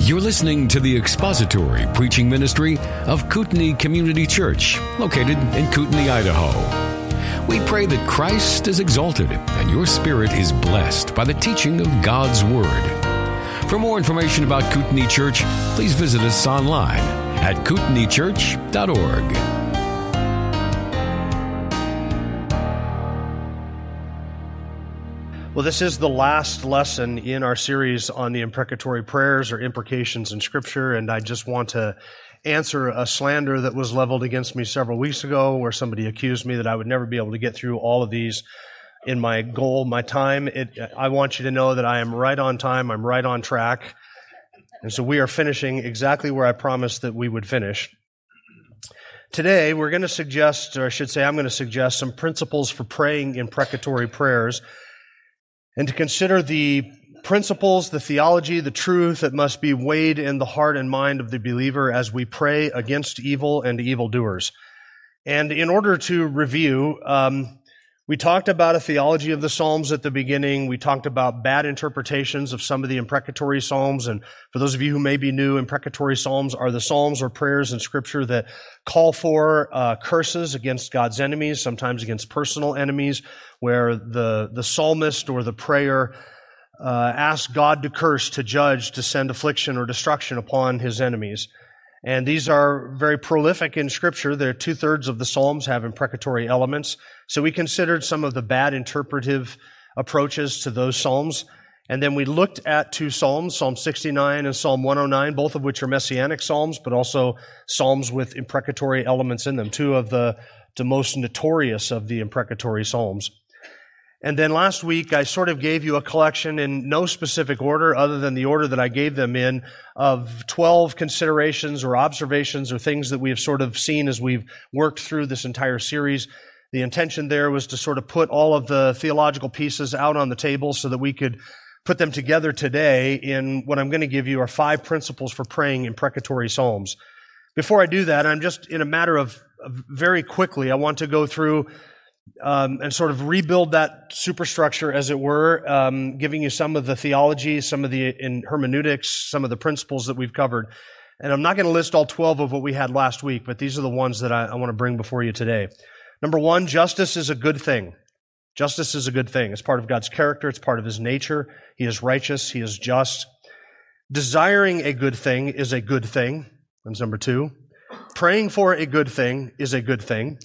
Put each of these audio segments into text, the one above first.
You're listening to the expository preaching ministry of Kootenai Community Church, located in Kootenai, Idaho. We pray that Christ is exalted and your spirit is blessed by the teaching of God's Word. For more information about Kootenai Church, please visit us online at kootenaichurch.org. Well, this is the last lesson in our series on the imprecatory prayers or imprecations in Scripture, and I just want to answer a slander that was leveled against me several weeks ago where somebody accused me that I would never be able to get through all of these in my goal, my time. I want you to know that I am right on time, I'm right on track, and so we are finishing exactly where I promised that we would finish. Today, we're going to suggest, or I should say I'm going to suggest some principles for praying imprecatory prayers, and to consider the principles, the theology, the truth that must be weighed in the heart and mind of the believer as we pray against evil and evildoers. And in order to review, we talked about a theology of the Psalms at the beginning. We talked about bad interpretations of some of the imprecatory Psalms. And for those of you who may be new, imprecatory Psalms are the Psalms or prayers in Scripture that call for curses against God's enemies, sometimes against personal enemies, where the psalmist or the prayer asks God to curse, to judge, to send affliction or destruction upon his enemies. And these are very prolific in Scripture. They're 2/3 of the Psalms have imprecatory elements. So we considered some of the bad interpretive approaches to those Psalms. And then we looked at two Psalms, Psalm 69 and Psalm 109, both of which are messianic Psalms, but also Psalms with imprecatory elements in them, two of the most notorious of the imprecatory Psalms. And then last week, I sort of gave you a collection in no specific order other than the order that I gave them in of 12 considerations or observations or things that we have sort of seen as we've worked through this entire series. The intention there was to sort of put all of the theological pieces out on the table so that we could put them together today in what I'm going to give you are 5 principles for praying imprecatory psalms. Before I do that, I'm just in a matter of very quickly, I want to go through and sort of rebuild that superstructure, as it were, giving you some of the theology, some of the in hermeneutics, some of the principles that we've covered. And I'm not going to list all 12 of what we had last week, but these are the ones that I want to bring before you today. Number 1, justice is a good thing. Justice is a good thing. It's part of God's character. It's part of His nature. He is righteous. He is just. Desiring a good thing is a good thing. That's number 2. Praying for a good thing is a good thing.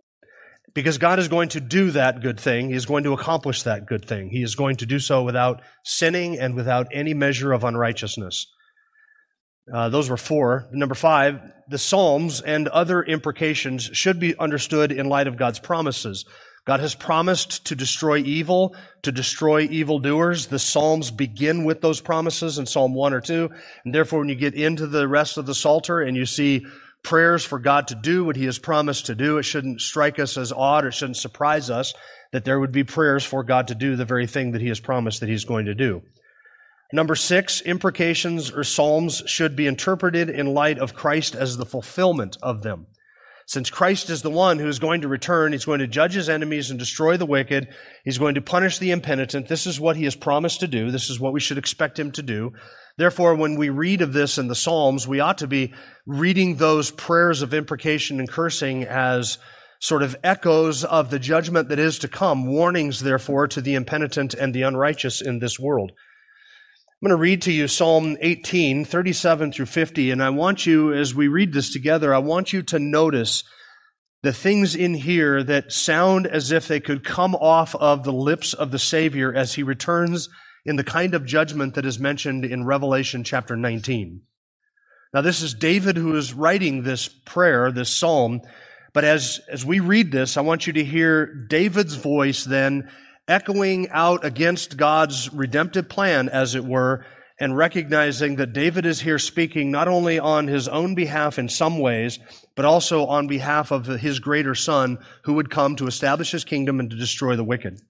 Because God is going to do that good thing. He is going to accomplish that good thing. He is going to do so without sinning and without any measure of unrighteousness. Those were 4. Number 5, the Psalms and other imprecations should be understood in light of God's promises. God has promised to destroy evil, to destroy evildoers. The Psalms begin with those promises in Psalm 1 or 2. And therefore, when you get into the rest of the Psalter and you see prayers for God to do what He has promised to do, it shouldn't strike us as odd or shouldn't surprise us that there would be prayers for God to do the very thing that He has promised that He's going to do. Number 6, imprecations or psalms should be interpreted in light of Christ as the fulfillment of them. Since Christ is the one who is going to return, He's going to judge His enemies and destroy the wicked. He's going to punish the impenitent. This is what He has promised to do. This is what we should expect Him to do. Therefore, when we read of this in the Psalms, we ought to be reading those prayers of imprecation and cursing as sort of echoes of the judgment that is to come, warnings, therefore, to the impenitent and the unrighteous in this world. I'm going to read to you Psalm 18, 37 through 50, and I want you, as we read this together, I want you to notice the things in here that sound as if they could come off of the lips of the Savior as He returns in the kind of judgment that is mentioned in Revelation chapter 19. Now, this is David who is writing this prayer, this psalm, but as we read this, I want you to hear David's voice then echoing out against God's redemptive plan, as it were, and recognizing that David is here speaking not only on his own behalf in some ways, but also on behalf of his greater Son who would come to establish His kingdom and to destroy the wicked.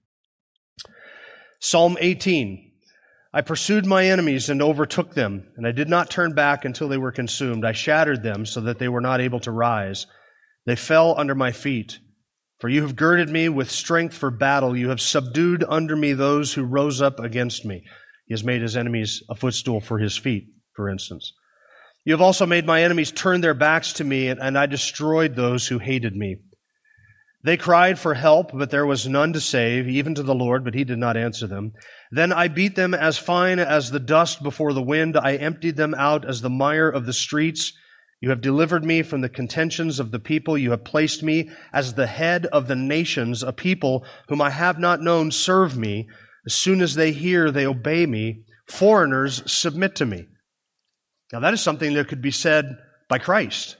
Psalm 18, I pursued my enemies and overtook them, and I did not turn back until they were consumed. I shattered them so that they were not able to rise. They fell under my feet. For you have girded me with strength for battle. You have subdued under me those who rose up against me. He has made His enemies a footstool for His feet. for instance. You have also made my enemies turn their backs to me, and I destroyed those who hated me. They cried for help, but there was none to save, even to the Lord, but he did not answer them. Then I beat them as fine as the dust before the wind. I emptied them out as the mire of the streets. You have delivered me from the contentions of the people. You have placed me as the head of the nations. A people whom I have not known serve me. As soon as they hear, they obey me. Foreigners submit to me. Now that is something that could be said by Christ.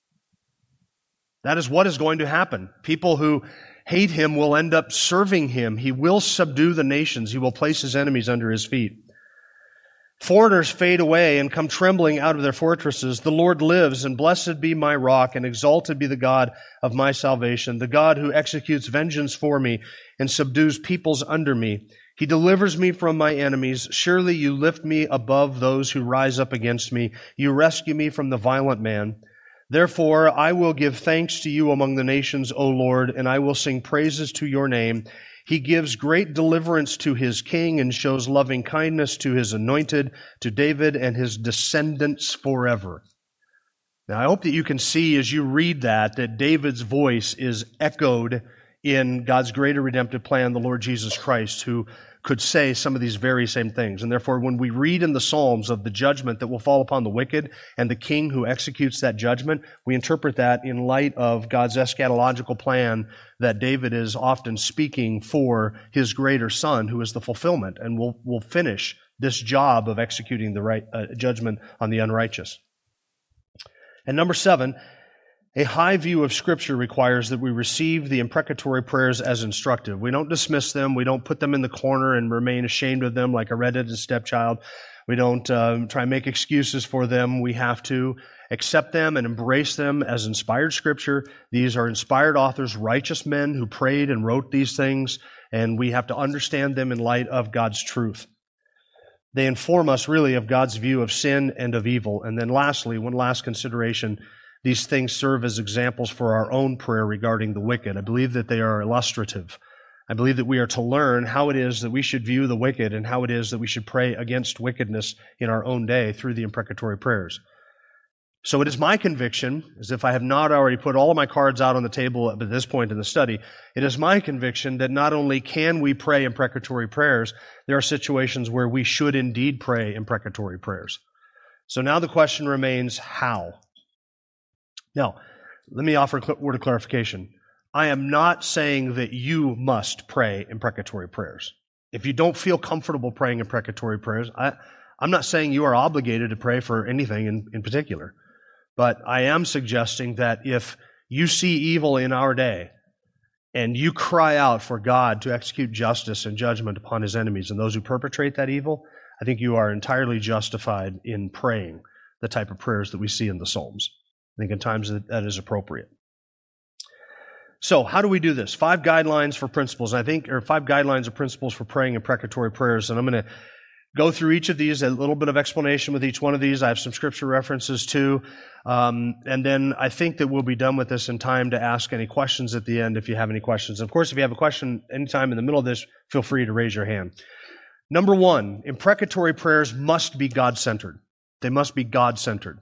That is what is going to happen. People who hate him will end up serving him. He will subdue the nations. He will place his enemies under his feet. Foreigners fade away and come trembling out of their fortresses. The Lord lives, and blessed be my rock, and exalted be the God of my salvation, the God who executes vengeance for me and subdues peoples under me. He delivers me from my enemies. Surely you lift me above those who rise up against me. You rescue me from the violent man. Therefore, I will give thanks to you among the nations, O Lord, and I will sing praises to your name. He gives great deliverance to his king and shows loving kindness to his anointed, to David and his descendants forever. Now, I hope that you can see as you read that David's voice is echoed in God's greater redemptive plan, the Lord Jesus Christ, who could say some of these very same things. And therefore, when we read in the Psalms of the judgment that will fall upon the wicked and the king who executes that judgment, we interpret that in light of God's eschatological plan that David is often speaking for his greater son, who is the fulfillment and will finish this job of executing the right judgment on the unrighteous. And number 7, a high view of Scripture requires that we receive the imprecatory prayers as instructive. We don't dismiss them. We don't put them in the corner and remain ashamed of them like a redheaded stepchild. We don't try and make excuses for them. We have to accept them and embrace them as inspired Scripture. These are inspired authors, righteous men who prayed and wrote these things, and we have to understand them in light of God's truth. They inform us really of God's view of sin and of evil. And then lastly, one last consideration, these things serve as examples for our own prayer regarding the wicked. I believe that they are illustrative. I believe that we are to learn how it is that we should view the wicked and how it is that we should pray against wickedness in our own day through the imprecatory prayers. So it is my conviction, as if I have not already put all of my cards out on the table at this point in the study, it is my conviction that not only can we pray imprecatory prayers, there are situations where we should indeed pray imprecatory prayers. So now the question remains, how? Now, let me offer a word of clarification. I am not saying that you must pray imprecatory prayers. If you don't feel comfortable praying imprecatory prayers, I'm not saying you are obligated to pray for anything in particular. But I am suggesting that if you see evil in our day and you cry out for God to execute justice and judgment upon his enemies and those who perpetrate that evil, I think you are entirely justified in praying the type of prayers that we see in the Psalms. I think at times that is appropriate. So, how do we do this? 5 guidelines for principles, or 5 guidelines or principles for praying imprecatory prayers. And I'm going to go through each of these, a little bit of explanation with each one of these. I have some scripture references too. And then I think that we'll be done with this in time to ask any questions at the end if you have any questions. Of course, if you have a question anytime in the middle of this, feel free to raise your hand. Number 1, imprecatory prayers must be God-centered. They must be God-centered.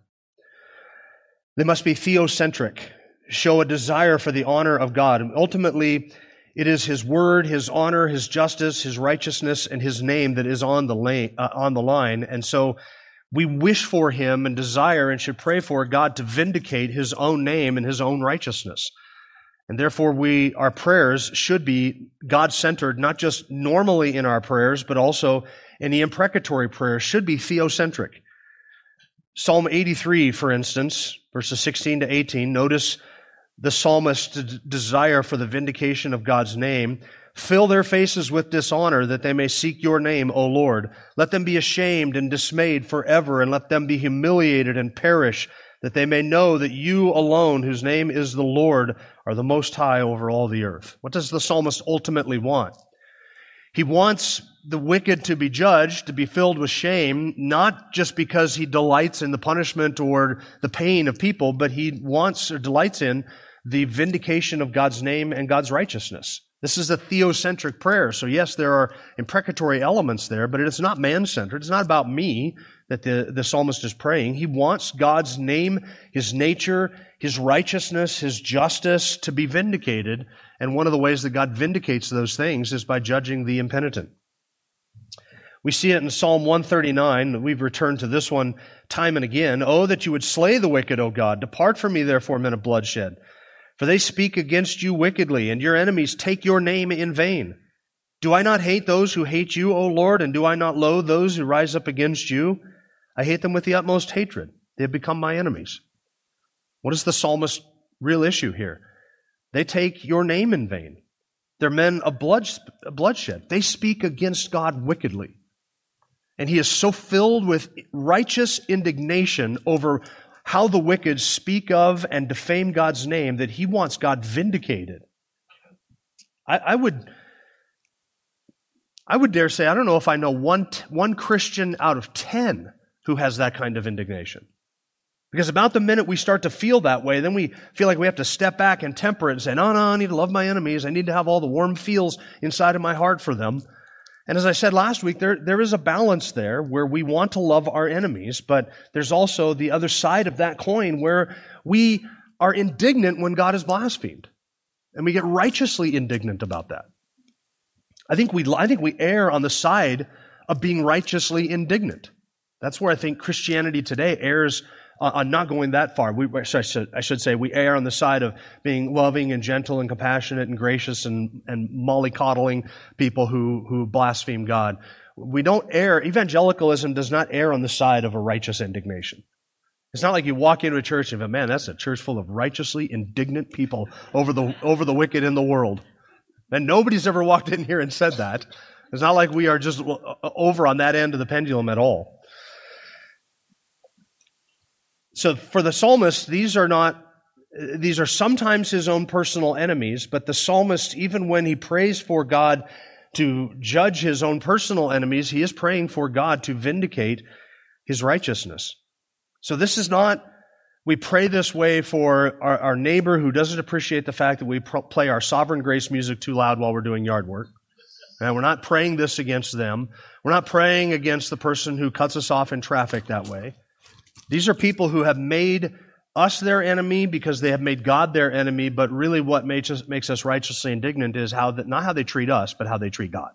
They must be theocentric, show a desire for the honor of God. And ultimately, it is his word, his honor, his justice, his righteousness, and his name that is on the line. And so we wish for him and desire and should pray for God to vindicate his own name and his own righteousness. And therefore, our prayers should be God-centered, not just normally in our prayers, but also in the imprecatory prayers should be theocentric. Psalm 83, for instance, verses 16 to 18, notice the psalmist's desire for the vindication of God's name. Fill their faces with dishonor that they may seek your name, O Lord. Let them be ashamed and dismayed forever, and let them be humiliated and perish, that they may know that you alone, whose name is the Lord, are the Most High over all the earth. What does the psalmist ultimately want? He wants the wicked to be judged, to be filled with shame, not just because he delights in the punishment or the pain of people, but he wants or delights in the vindication of God's name and God's righteousness. This is a theocentric prayer. So yes, there are imprecatory elements there, but it's not man-centered. It's not about me. that the psalmist is praying. He wants God's name, His nature, His righteousness, His justice to be vindicated. And one of the ways that God vindicates those things is by judging the impenitent. We see it in Psalm 139. We've returned to this one time and again. Oh, that you would slay the wicked, O God. Depart from me, therefore, men of bloodshed. For they speak against you wickedly, and your enemies take your name in vain. Do I not hate those who hate you, O Lord, and do I not loathe those who rise up against you? I hate them with the utmost hatred. They have become my enemies. What is the psalmist's real issue here? They take your name in vain. They're men of bloodshed. They speak against God wickedly. And he is so filled with righteous indignation over how the wicked speak of and defame God's name that he wants God vindicated. I would dare say, I don't know if I know one Christian out of 10 who has that kind of indignation. Because about the minute we start to feel that way, then we feel like we have to step back and temper it and say, no, I need to love my enemies. I need to have all the warm feels inside of my heart for them. And as I said last week, there is a balance there where we want to love our enemies, but there's also the other side of that coin where we are indignant when God is blasphemed. And we get righteously indignant about that. I think we err on the side of being righteously indignant. That's where I think Christianity today errs on not going that far. I should say we err on the side of being loving and gentle and compassionate and gracious and mollycoddling people who blaspheme God. We don't err. Evangelicalism does not err on the side of a righteous indignation. It's not like you walk into a church and go, man, that's a church full of righteously indignant people over the wicked in the world. And nobody's ever walked in here and said that. It's not like we are just over on that end of the pendulum at all. So for the psalmist, these are sometimes his own personal enemies, but the psalmist, even when he prays for God to judge his own personal enemies, he is praying for God to vindicate his righteousness. So this is not, we pray this way for our neighbor who doesn't appreciate the fact that we play our Sovereign Grace music too loud while we're doing yard work. And we're not praying this against them. We're not praying against the person who cuts us off in traffic that way. These are people who have made us their enemy because they have made God their enemy, but really what makes us righteously indignant is not how they treat us, but how they treat God.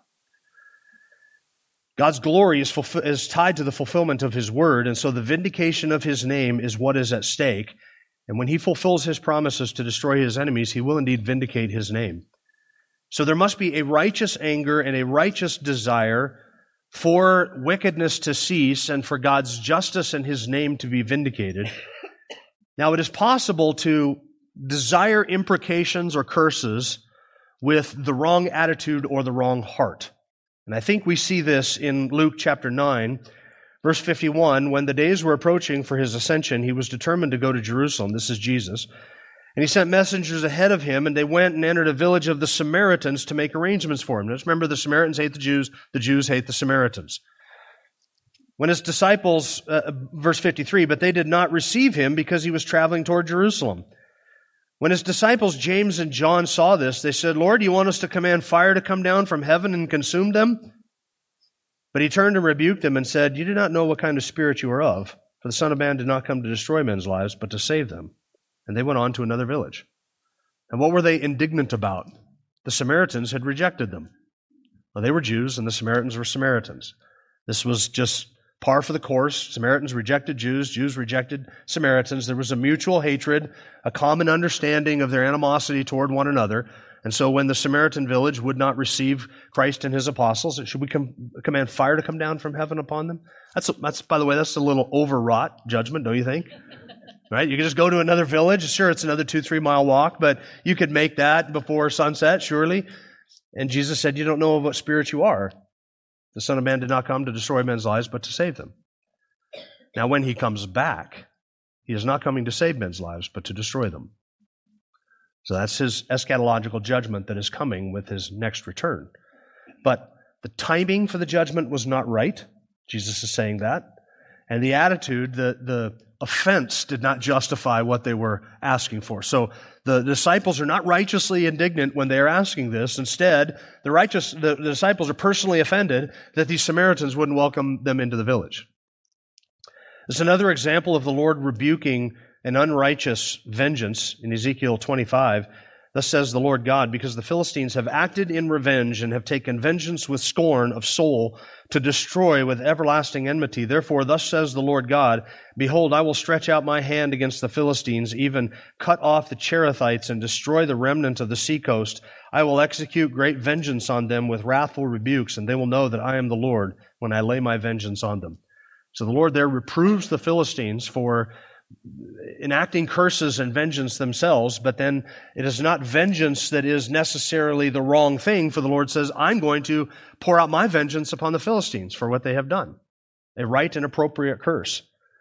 God's glory is tied to the fulfillment of His word, and so the vindication of His name is what is at stake. And when He fulfills His promises to destroy His enemies, He will indeed vindicate His name. So there must be a righteous anger and a righteous desire for wickedness to cease and for God's justice and His name to be vindicated. Now, it is possible to desire imprecations or curses with the wrong attitude or the wrong heart. And I think we see this in Luke chapter 9, verse 51. When the days were approaching for His ascension, He was determined to go to Jerusalem. This is Jesus. And He sent messengers ahead of Him, and they went and entered a village of the Samaritans to make arrangements for Him. Now, just remember, the Samaritans hate the Jews hate the Samaritans. When His disciples, verse 53, but they did not receive Him because He was traveling toward Jerusalem. When His disciples, James and John, saw this, they said, Lord, do you want us to command fire to come down from heaven and consume them? But He turned and rebuked them and said, you do not know what kind of spirit you are of, for the Son of Man did not come to destroy men's lives, but to save them. And they went on to another village. And what were they indignant about? The Samaritans had rejected them. Well, they were Jews, and the Samaritans were Samaritans. This was just par for the course. Samaritans rejected Jews. Jews rejected Samaritans. There was a mutual hatred, a common understanding of their animosity toward one another. And so when the Samaritan village would not receive Christ and His apostles, should we command fire to come down from heaven upon them? That's by the way, that's a little overwrought judgment, don't you think? Right? You could just go to another village. Sure, it's another 2-3 mile walk, but you could make that before sunset, surely. And Jesus said, you don't know what spirit you are. The Son of Man did not come to destroy men's lives, but to save them. Now, when He comes back, He is not coming to save men's lives, but to destroy them. So that's His eschatological judgment that is coming with His next return. But the timing for the judgment was not right. Jesus is saying that. And the attitude, the offense did not justify what they were asking for. So the disciples are not righteously indignant when they are asking this. Instead, the disciples are personally offended that these Samaritans wouldn't welcome them into the village. There's another example of the Lord rebuking an unrighteous vengeance in Ezekiel 25. Thus says the Lord God, because the Philistines have acted in revenge and have taken vengeance with scorn of soul to destroy with everlasting enmity. Therefore, thus says the Lord God, behold, I will stretch out my hand against the Philistines, even cut off the Cherethites and destroy the remnant of the seacoast. I will execute great vengeance on them with wrathful rebukes, and they will know that I am the Lord when I lay my vengeance on them. So the Lord there reproves the Philistines for enacting curses and vengeance themselves, but then it is not vengeance that is necessarily the wrong thing, for the Lord says, I'm going to pour out my vengeance upon the Philistines for what they have done. A right and appropriate curse.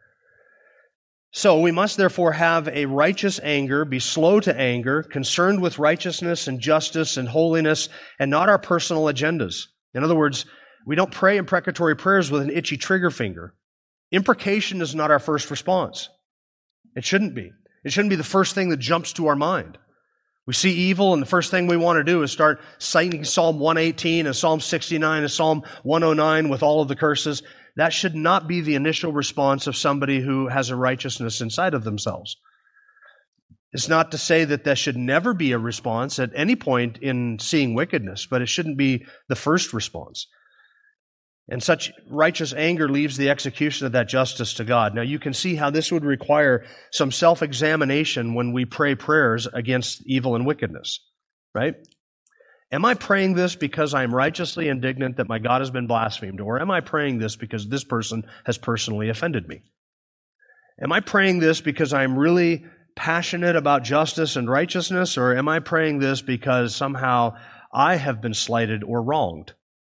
So we must therefore have a righteous anger, be slow to anger, concerned with righteousness and justice and holiness, and not our personal agendas. In other words, we don't pray imprecatory prayers with an itchy trigger finger. Imprecation is not our first response. It shouldn't be. It shouldn't be the first thing that jumps to our mind. We see evil, and the first thing we want to do is start citing Psalm 118 and Psalm 69 and Psalm 109 with all of the curses. That should not be the initial response of somebody who has a righteousness inside of themselves. It's not to say that there should never be a response at any point in seeing wickedness, but it shouldn't be the first response. And such righteous anger leaves the execution of that justice to God. Now you can see how this would require some self-examination when we pray prayers against evil and wickedness, right? Am I praying this because I am righteously indignant that my God has been blasphemed? Or am I praying this because this person has personally offended me? Am I praying this because I'm really passionate about justice and righteousness? Or am I praying this because somehow I have been slighted or wronged?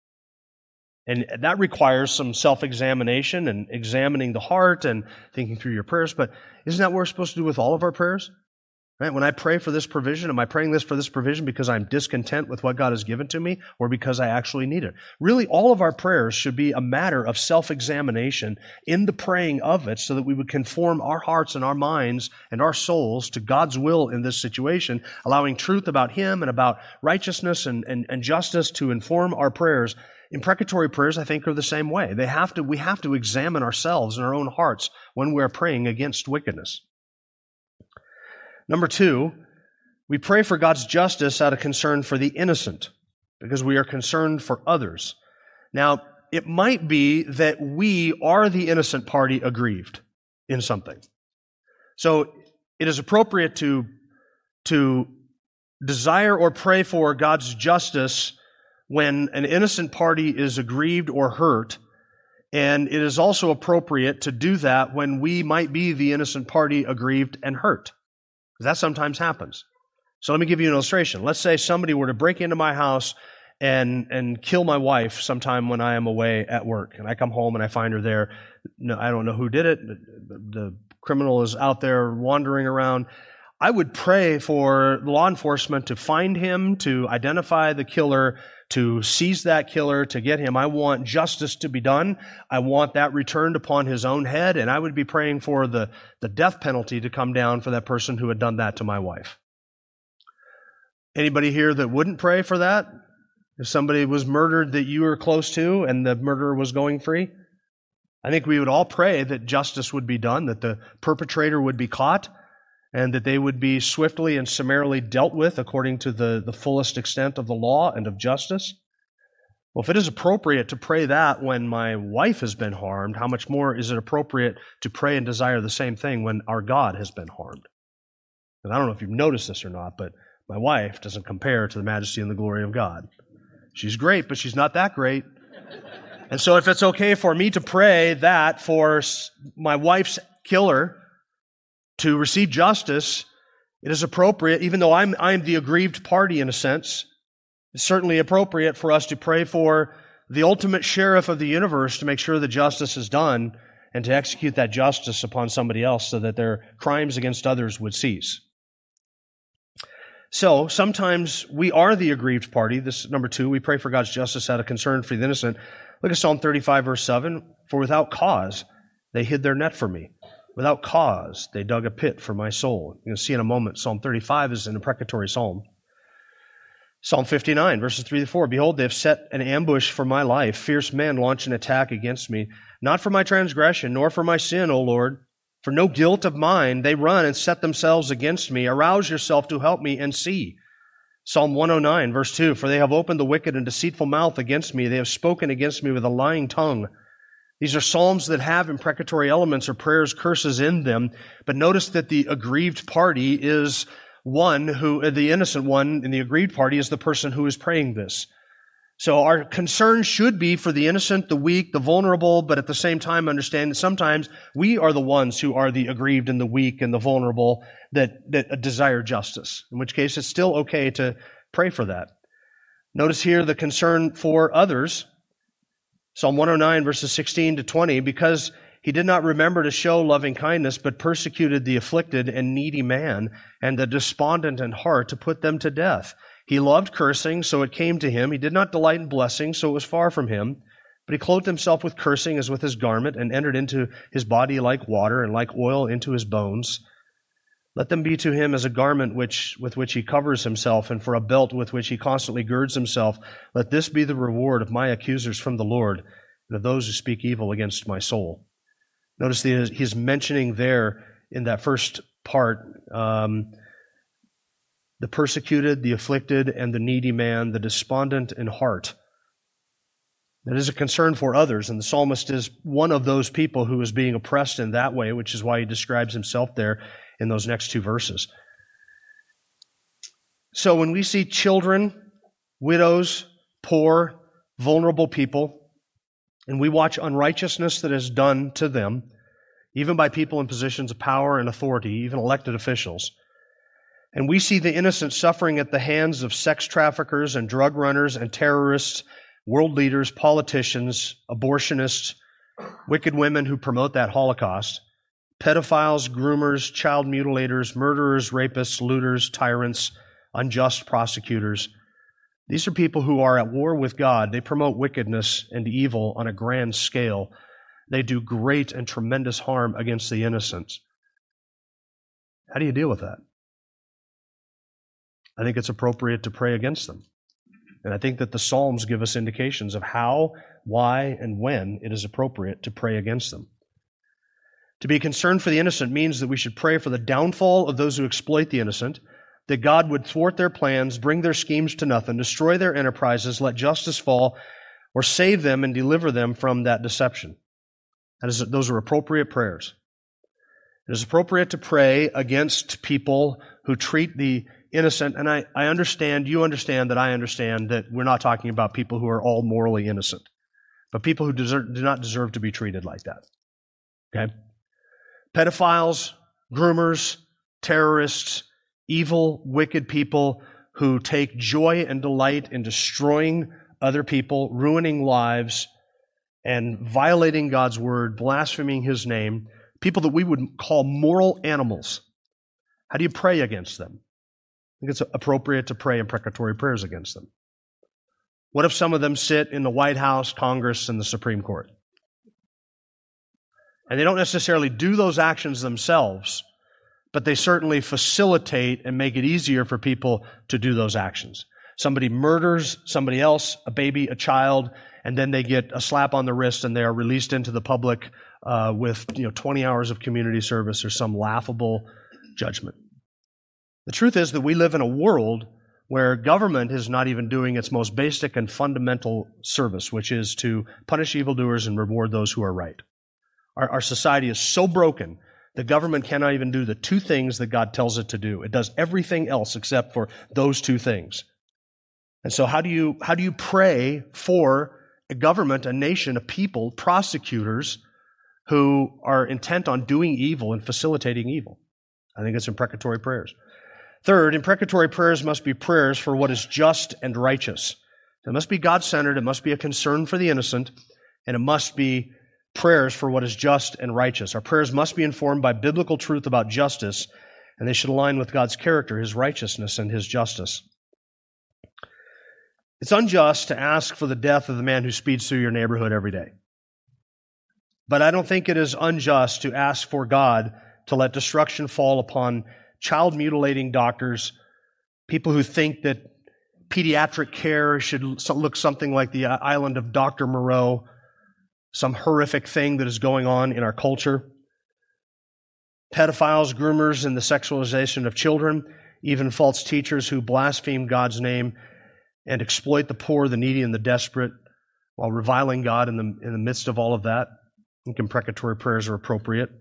And that requires some self-examination and examining the heart and thinking through your prayers. But isn't that what we're supposed to do with all of our prayers? Right? When I pray for this provision, am I praying this for this provision because I'm discontent with what God has given to me or because I actually need it? Really, all of our prayers should be a matter of self-examination in the praying of it so that we would conform our hearts and our minds and our souls to God's will in this situation, allowing truth about Him and about righteousness and justice to inform our prayers. Imprecatory prayers, I think, are the same way. We have to examine ourselves and our own hearts when we're praying against wickedness. Number 2, we pray for God's justice out of concern for the innocent, because we are concerned for others. Now, it might be that we are the innocent party aggrieved in something. So it is appropriate to desire or pray for God's justice when an innocent party is aggrieved or hurt, and it is also appropriate to do that when we might be the innocent party aggrieved and hurt. That sometimes happens. So let me give you an illustration. Let's say somebody were to break into my house and kill my wife sometime when I am away at work, and I come home and I find her there. No, I don't know who did it. The criminal is out there wandering around. I would pray for law enforcement to find him, to identify the killer, to seize that killer, to get him. I want justice to be done. I want that returned upon his own head, and I would be praying for the death penalty to come down for that person who had done that to my wife. Anybody here that wouldn't pray for that? If somebody was murdered that you were close to and the murderer was going free? I think we would all pray that justice would be done, that the perpetrator would be caught, and that they would be swiftly and summarily dealt with according to the fullest extent of the law and of justice. Well, if it is appropriate to pray that when my wife has been harmed, how much more is it appropriate to pray and desire the same thing when our God has been harmed? And I don't know if you've noticed this or not, but my wife doesn't compare to the majesty and the glory of God. She's great, but she's not that great. And so if it's okay for me to pray that for my wife's killer to receive justice, it is appropriate, even though I'm the aggrieved party in a sense, it's certainly appropriate for us to pray for the ultimate sheriff of the universe to make sure that justice is done and to execute that justice upon somebody else so that their crimes against others would cease. So sometimes we are the aggrieved party. This is number 2. We pray for God's justice out of concern for the innocent. Look at Psalm 35, verse 7. For without cause they hid their net for me. Without cause, they dug a pit for my soul. You'll see in a moment, Psalm 35 is an imprecatory psalm. Psalm 59, verses 3 to 4. Behold, they have set an ambush for my life. Fierce men launch an attack against me. Not for my transgression, nor for my sin, O Lord. For no guilt of mine, they run and set themselves against me. Arouse yourself to help me and see. Psalm 109, verse 2, for they have opened the wicked and deceitful mouth against me. They have spoken against me with a lying tongue. These are psalms that have imprecatory elements or prayers, curses in them. But notice that the aggrieved party is the innocent one in the aggrieved party is the person who is praying this. So our concern should be for the innocent, the weak, the vulnerable, but at the same time understand that sometimes we are the ones who are the aggrieved and the weak and the vulnerable that desire justice, in which case it's still okay to pray for that. Notice here the concern for others. Psalm 109, verses 16 to 20, because he did not remember to show loving kindness, but persecuted the afflicted and needy man and the despondent in heart to put them to death. He loved cursing, so it came to him. He did not delight in blessing, so it was far from him. But he clothed himself with cursing as with his garment, and entered into his body like water, and like oil into his bones. Let them be to him as a garment with which he covers himself, and for a belt with which he constantly girds himself. Let this be the reward of my accusers from the Lord, and of those who speak evil against my soul. Notice he's mentioning there in that first part, the persecuted, the afflicted, and the needy man, the despondent in heart. That is a concern for others, and the psalmist is one of those people who is being oppressed in that way, which is why he describes himself there in those next two verses. So when we see children, widows, poor, vulnerable people, and we watch unrighteousness that is done to them, even by people in positions of power and authority, even elected officials, and we see the innocent suffering at the hands of sex traffickers and drug runners and terrorists, world leaders, politicians, abortionists, wicked women who promote that Holocaust, pedophiles, groomers, child mutilators, murderers, rapists, looters, tyrants, unjust prosecutors. These are people who are at war with God. They promote wickedness and evil on a grand scale. They do great and tremendous harm against the innocent. How do you deal with that? I think it's appropriate to pray against them. And I think that the Psalms give us indications of how, why, and when it is appropriate to pray against them. To be concerned for the innocent means that we should pray for the downfall of those who exploit the innocent, that God would thwart their plans, bring their schemes to nothing, destroy their enterprises, let justice fall, or save them and deliver them from that deception. Those are appropriate prayers. It is appropriate to pray against people who treat the innocent, and I understand, you understand that I understand that we're not talking about people who are all morally innocent, but people who do not deserve to be treated like that. Okay? Pedophiles, groomers, terrorists, evil, wicked people who take joy and delight in destroying other people, ruining lives, and violating God's word, blaspheming His name, people that we would call moral animals. How do you pray against them? I think it's appropriate to pray imprecatory prayers against them. What if some of them sit in the White House, Congress, and the Supreme Court? And they don't necessarily do those actions themselves, but they certainly facilitate and make it easier for people to do those actions. Somebody murders somebody else, a baby, a child, and then they get a slap on the wrist and they are released into the public with 20 hours of community service or some laughable judgment. The truth is that we live in a world where government is not even doing its most basic and fundamental service, which is to punish evildoers and reward those who are right. Our society is so broken, the government cannot even do the two things that God tells it to do. It does everything else except for those two things. And so how do you pray for a government, a nation, a people, prosecutors who are intent on doing evil and facilitating evil? I think it's imprecatory prayers. Third, imprecatory prayers must be prayers for what is just and righteous. It must be God-centered, it must be a concern for the innocent, and it must be prayers for what is just and righteous. Our prayers must be informed by biblical truth about justice, and they should align with God's character, His righteousness, and His justice. It's unjust to ask for the death of the man who speeds through your neighborhood every day. But I don't think it is unjust to ask for God to let destruction fall upon child-mutilating doctors, people who think that pediatric care should look something like the island of Dr. Moreau, some horrific thing that is going on in our culture. Pedophiles, groomers, and the sexualization of children, even false teachers who blaspheme God's name and exploit the poor, the needy, and the desperate while reviling God in the midst of all of that. I think imprecatory prayers are appropriate.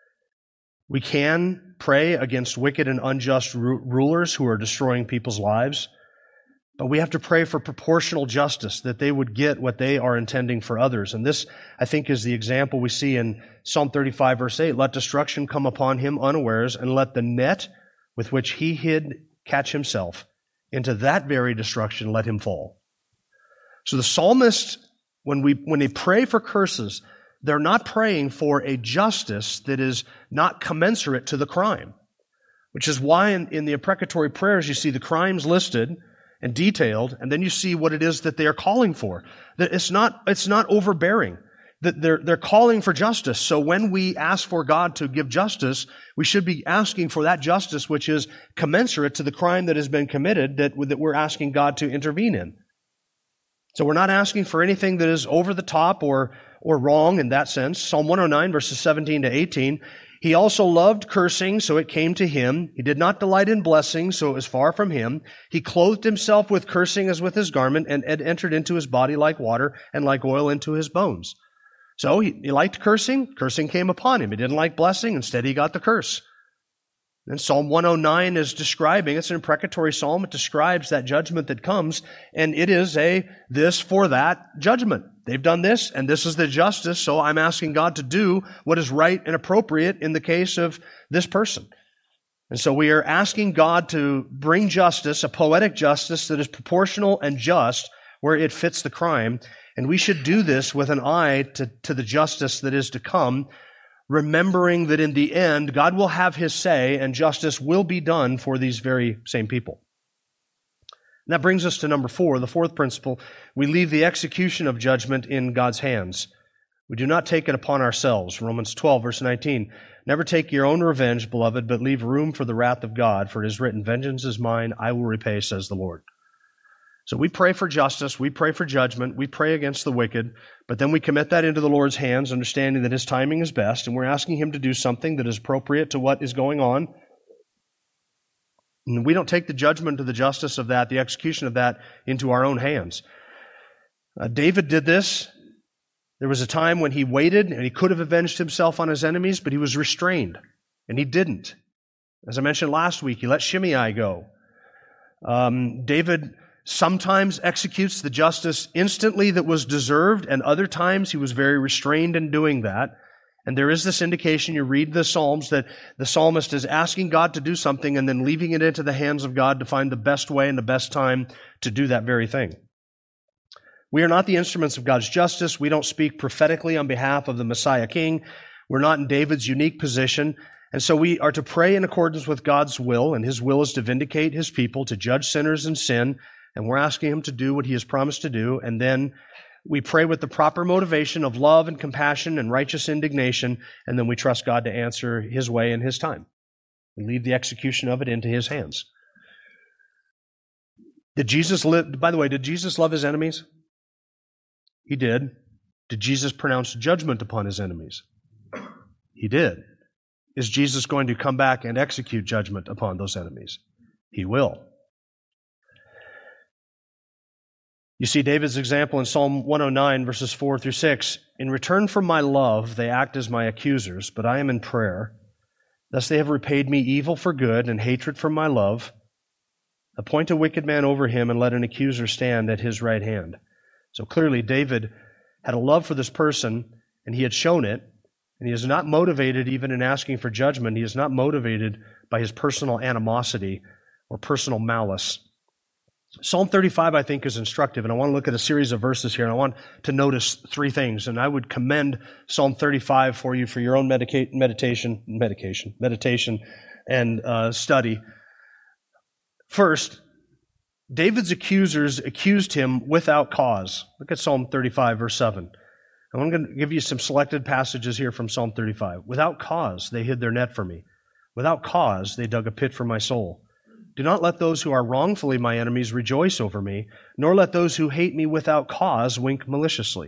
We can pray against wicked and unjust rulers who are destroying people's lives, but we have to pray for proportional justice, that they would get what they are intending for others. And this, I think, is the example we see in Psalm 35, verse 8. Let destruction come upon him unawares, and let the net with which he hid catch himself. Into that very destruction let him fall. So the psalmist, when they pray for curses, they're not praying for a justice that is not commensurate to the crime, which is why in the imprecatory prayers you see the crimes listed and detailed, and then you see what it is that they are calling for. That it's not overbearing. That they're calling for justice. So when we ask for God to give justice, we should be asking for that justice which is commensurate to the crime that has been committed that we're asking God to intervene in. So we're not asking for anything that is over the top or wrong in that sense. Psalm 109, verses 17 to 18. He also loved cursing, so it came to him. He did not delight in blessing, so it was far from him. He clothed himself with cursing as with his garment, and it entered into his body like water, and like oil into his bones. So he liked cursing. Cursing came upon him. He didn't like blessing. Instead, he got the curse. And Psalm 109 is describing, it's an imprecatory psalm. It describes that judgment that comes, and it is a this for that judgment. They've done this, and this is the justice, so I'm asking God to do what is right and appropriate in the case of this person. And so we are asking God to bring justice, a poetic justice that is proportional and just where it fits the crime. And we should do this with an eye to the justice that is to come, remembering that in the end, God will have his say and justice will be done for these very same people. And that brings us to number 4, the fourth principle. We leave the execution of judgment in God's hands. We do not take it upon ourselves. Romans 12, verse 19. Never take your own revenge, beloved, but leave room for the wrath of God, for it is written, vengeance is mine, I will repay, says the Lord. So we pray for justice, we pray for judgment, we pray against the wicked, but then we commit that into the Lord's hands, understanding that his timing is best, and we're asking him to do something that is appropriate to what is going on. And we don't take the judgment or the justice of that, the execution of that, into our own hands. David did this. There was a time when he waited, and he could have avenged himself on his enemies, but he was restrained, and he didn't. As I mentioned last week, he let Shimei go. David sometimes executes the justice instantly that was deserved, and other times he was very restrained in doing that. And there is this indication, you read the Psalms, that the psalmist is asking God to do something and then leaving it into the hands of God to find the best way and the best time to do that very thing. We are not the instruments of God's justice. We don't speak prophetically on behalf of the Messiah King. We're not in David's unique position. And so we are to pray in accordance with God's will, and his will is to vindicate his people, to judge sinners and sin, and we're asking him to do what he has promised to do, and then we pray with the proper motivation of love and compassion and righteous indignation, and then we trust God to answer his way and his time. We leave the execution of it into his hands. Did Jesus love his enemies? He did. Did Jesus pronounce judgment upon his enemies? He did. Is Jesus going to come back and execute judgment upon those enemies? He will. You see David's example in Psalm 109, verses 4 through 6. In return for my love, they act as my accusers, but I am in prayer. Thus they have repaid me evil for good and hatred for my love. Appoint a wicked man over him and let an accuser stand at his right hand. So clearly David had a love for this person, and he had shown it, and he is not motivated even in asking for judgment. He is not motivated by his personal animosity or personal malice. Psalm 35, I think, is instructive, and I want to look at a series of verses here, and I want to notice 3 things, and I would commend Psalm 35 for you for your own meditation and study. First, David's accusers accused him without cause. Look at Psalm 35, verse 7. I'm going to give you some selected passages here from Psalm 35. Without cause, they hid their net for me. Without cause, they dug a pit for my soul. Do not let those who are wrongfully my enemies rejoice over me, nor let those who hate me without cause wink maliciously.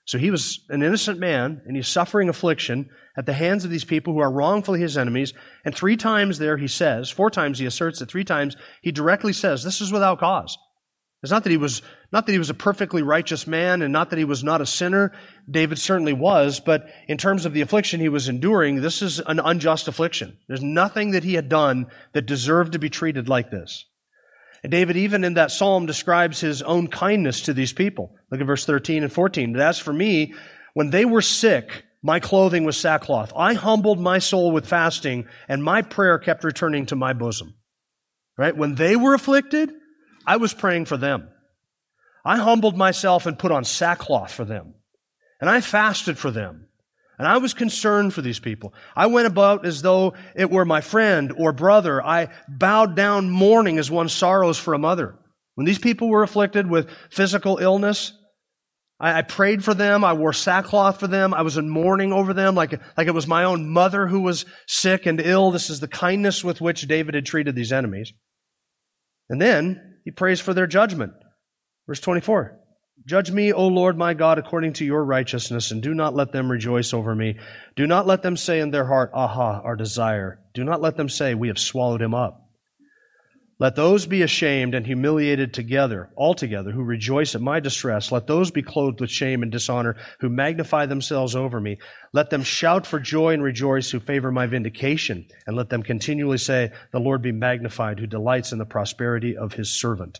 So he was an innocent man, and he's suffering affliction at the hands of these people who are wrongfully his enemies. And 3 times there he says, 4 times he asserts it, 3 times he directly says, this is without cause. It's not that he was a perfectly righteous man, and not that he was not a sinner. David certainly was, but in terms of the affliction he was enduring, this is an unjust affliction. There's nothing that he had done that deserved to be treated like this. And David, even in that psalm, describes his own kindness to these people. Look at verse 13 and 14. But as for me, when they were sick, my clothing was sackcloth. I humbled my soul with fasting, and my prayer kept returning to my bosom. Right? When they were afflicted, I was praying for them. I humbled myself and put on sackcloth for them. And I fasted for them. And I was concerned for these people. I went about as though it were my friend or brother. I bowed down mourning as one sorrows for a mother. When these people were afflicted with physical illness, I prayed for them. I wore sackcloth for them. I was in mourning over them like it was my own mother who was sick and ill. This is the kindness with which David had treated these enemies. And then he prays for their judgment. Verse 24. Judge me, O Lord my God, according to your righteousness, and do not let them rejoice over me. Do not let them say in their heart, Aha, our desire. Do not let them say, we have swallowed him up. Let those be ashamed and humiliated altogether, who rejoice at my distress. Let those be clothed with shame and dishonor, who magnify themselves over me. Let them shout for joy and rejoice, who favor my vindication. And let them continually say, the Lord be magnified, who delights in the prosperity of his servant.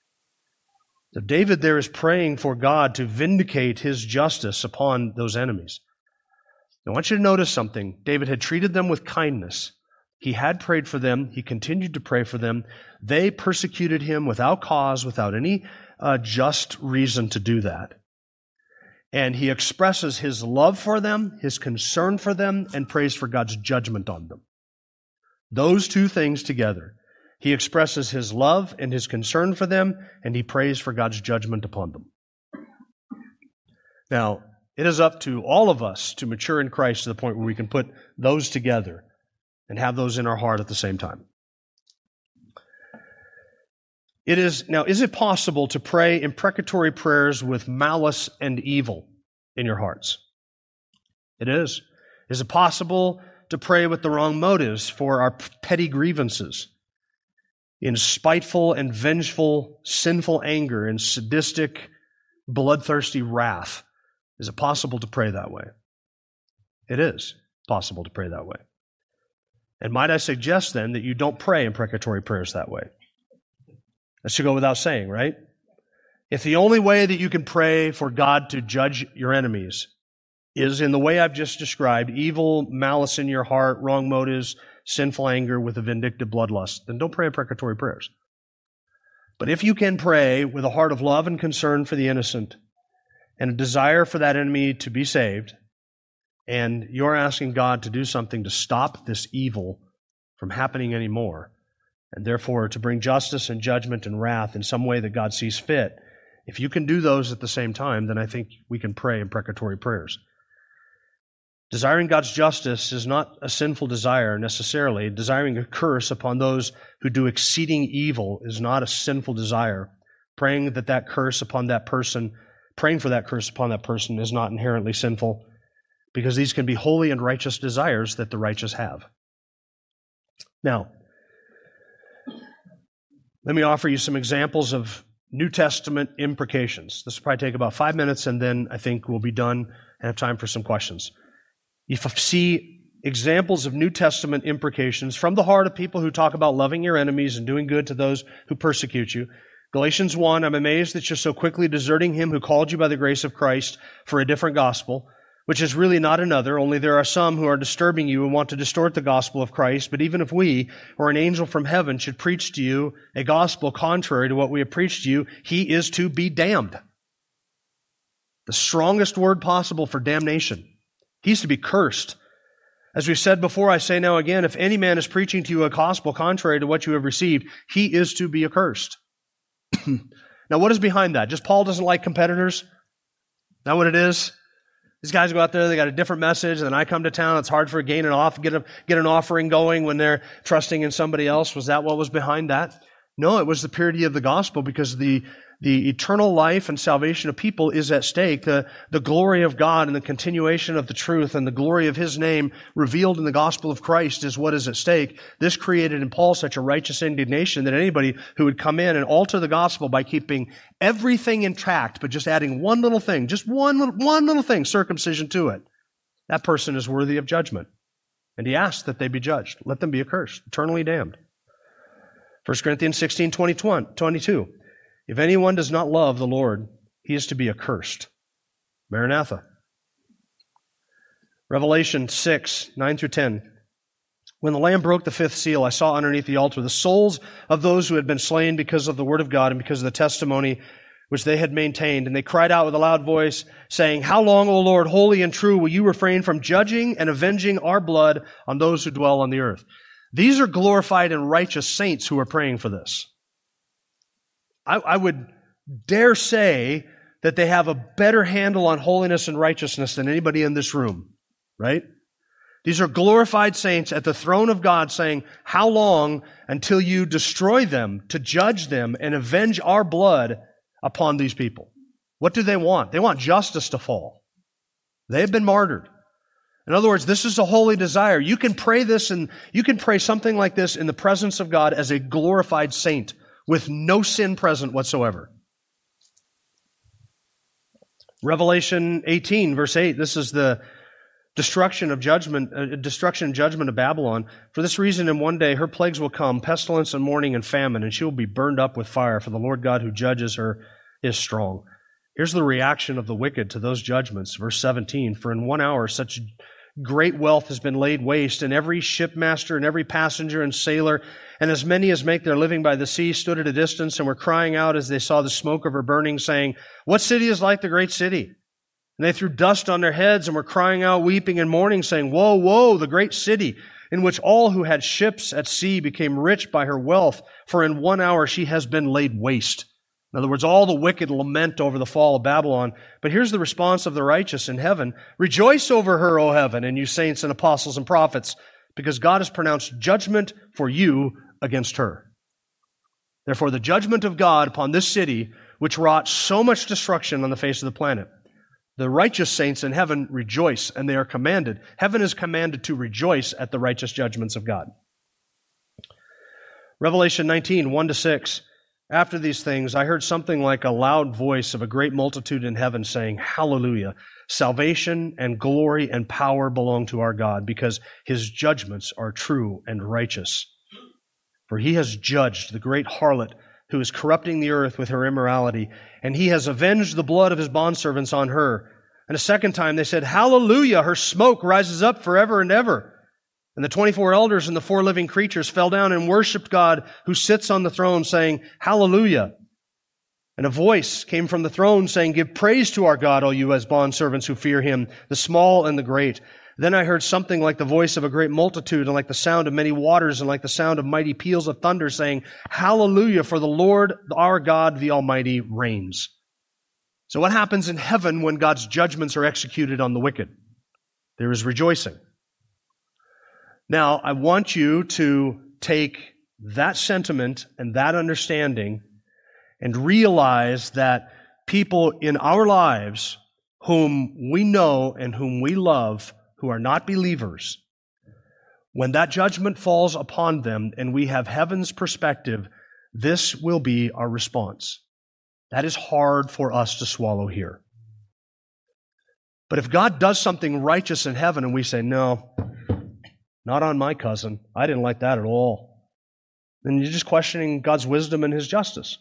So David there is praying for God to vindicate his justice upon those enemies. I want you to notice something. David had treated them with kindness. He had prayed for them. He continued to pray for them. They persecuted him without cause, without any just reason to do that. And he expresses his love for them, his concern for them, and prays for God's judgment on them. Those 2 things together. He expresses his love and his concern for them, and he prays for God's judgment upon them. Now, it is up to all of us to mature in Christ to the point where we can put those together and have those in our heart at the same time. Is it possible to pray imprecatory prayers with malice and evil in your hearts? It is. Is it possible to pray with the wrong motives for our petty grievances? In spiteful and vengeful, sinful anger and sadistic, bloodthirsty wrath. Is it possible to pray that way? It is possible to pray that way. And might I suggest then that you don't pray imprecatory prayers that way? That should go without saying, right? If the only way that you can pray for God to judge your enemies is in the way I've just described, evil, malice in your heart, wrong motives, sinful anger with a vindictive bloodlust, then don't pray imprecatory prayers. But if you can pray with a heart of love and concern for the innocent and a desire for that enemy to be saved, and you're asking God to do something to stop this evil from happening anymore, and therefore to bring justice and judgment and wrath in some way that God sees fit, if you can do those at the same time, then I think we can pray imprecatory prayers. Desiring God's justice is not a sinful desire necessarily. Desiring a curse upon those who do exceeding evil is not a sinful desire. Praying for that curse upon that person is not inherently sinful, because these can be holy and righteous desires that the righteous have. Now, let me offer you some examples of New Testament imprecations. This will probably take about 5 minutes, and then I think we'll be done and have time for some questions. You see examples of New Testament imprecations from the heart of people who talk about loving your enemies and doing good to those who persecute you. Galatians 1, I'm amazed that you're so quickly deserting him who called you by the grace of Christ for a different gospel, which is really not another, only there are some who are disturbing you and want to distort the gospel of Christ. But even if we, or an angel from heaven, should preach to you a gospel contrary to what we have preached to you, he is to be damned. The strongest word possible for damnation. He's to be cursed. As we've said before, I say now again, if any man is preaching to you a gospel contrary to what you have received, he is to be accursed. Now, what is behind that? Just Paul doesn't like competitors? Is that what it is? These guys go out there, they got a different message, and then I come to town, it's hard for get an offering going when they're trusting in somebody else. Was that what was behind that? No, it was the purity of the gospel, because the the eternal life and salvation of people is at stake. The glory of God and the continuation of the truth and the glory of His name revealed in the gospel of Christ is what is at stake. This created in Paul such a righteous indignation that anybody who would come in and alter the gospel by keeping everything intact, but just adding one little thing, just one little thing, circumcision to it, that person is worthy of judgment. And he asked that they be judged. Let them be accursed, eternally damned. 1 Corinthians 16:22. If anyone does not love the Lord, he is to be accursed. Maranatha. Revelation 6:9-10. When the Lamb broke the fifth seal, I saw underneath the altar the souls of those who had been slain because of the word of God and because of the testimony which they had maintained. And they cried out with a loud voice, saying, How long, O Lord, holy and true, will you refrain from judging and avenging our blood on those who dwell on the earth? These are glorified and righteous saints who are praying for this. I would dare say that they have a better handle on holiness and righteousness than anybody in this room, right? These are glorified saints at the throne of God saying, How long until you destroy them, to judge them and avenge our blood upon these people? What do they want? They want justice to fall. They have been martyred. In other words, this is a holy desire. You can pray this, and you can pray something like this in the presence of God as a glorified saint with no sin present whatsoever. Revelation 18, verse 8, this is the destruction and judgment of Babylon. For this reason, in one day her plagues will come, pestilence and mourning and famine, and she will be burned up with fire, for the Lord God who judges her is strong. Here's the reaction of the wicked to those judgments. Verse 17, For in 1 hour such great wealth has been laid waste, and every shipmaster and every passenger and sailor, and as many as make their living by the sea, stood at a distance and were crying out as they saw the smoke of her burning, saying, What city is like the great city? And they threw dust on their heads and were crying out, weeping and mourning, saying, Woe, woe, the great city, in which all who had ships at sea became rich by her wealth, for in 1 hour she has been laid waste. In other words, all the wicked lament over the fall of Babylon. But here's the response of the righteous in heaven. Rejoice over her, O heaven, and you saints and apostles and prophets, because God has pronounced judgment for you against her. Therefore, the judgment of God upon this city, which wrought so much destruction on the face of the planet, the righteous saints in heaven rejoice, and they are commanded. Heaven is commanded to rejoice at the righteous judgments of God. Revelation 19, 1-6. After these things, I heard something like a loud voice of a great multitude in heaven saying, Hallelujah! Salvation and glory and power belong to our God, because His judgments are true and righteous. For He has judged the great harlot who is corrupting the earth with her immorality, and He has avenged the blood of His bondservants on her. And a second time they said, Hallelujah! Her smoke rises up forever and ever. And the 24 elders and the 4 living creatures fell down and worshipped God who sits on the throne, saying, Hallelujah! And a voice came from the throne saying, Give praise to our God, all you as bondservants who fear Him, the small and the great. Then I heard something like the voice of a great multitude, and like the sound of many waters, and like the sound of mighty peals of thunder, saying, Hallelujah! For the Lord our God, the Almighty, reigns. So what happens in heaven when God's judgments are executed on the wicked? There is rejoicing. Now, I want you to take that sentiment and that understanding and realize that people in our lives whom we know and whom we love, who are not believers, when that judgment falls upon them and we have heaven's perspective, this will be our response. That is hard for us to swallow here. But if God does something righteous in heaven and we say, no, not on my cousin, I didn't like that at all, then you're just questioning God's wisdom and His justice.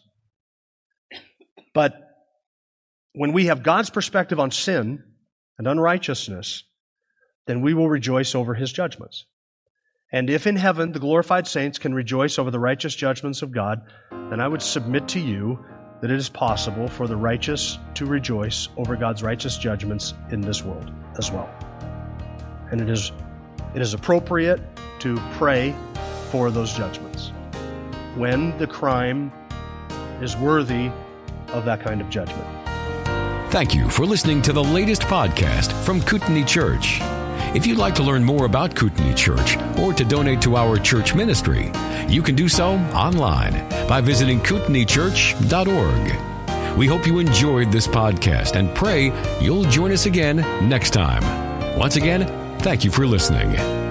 But when we have God's perspective on sin and unrighteousness, then we will rejoice over His judgments. And if in heaven the glorified saints can rejoice over the righteous judgments of God, then I would submit to you that it is possible for the righteous to rejoice over God's righteous judgments in this world as well. And it is appropriate to pray for those judgments when the crime is worthy of that kind of judgment. Thank you for listening to the latest podcast from Kootenai Church. If you'd like to learn more about Kootenai Church or to donate to our church ministry, you can do so online by visiting kootenaichurch.org. We hope you enjoyed this podcast and pray you'll join us again next time. Once again, thank you for listening.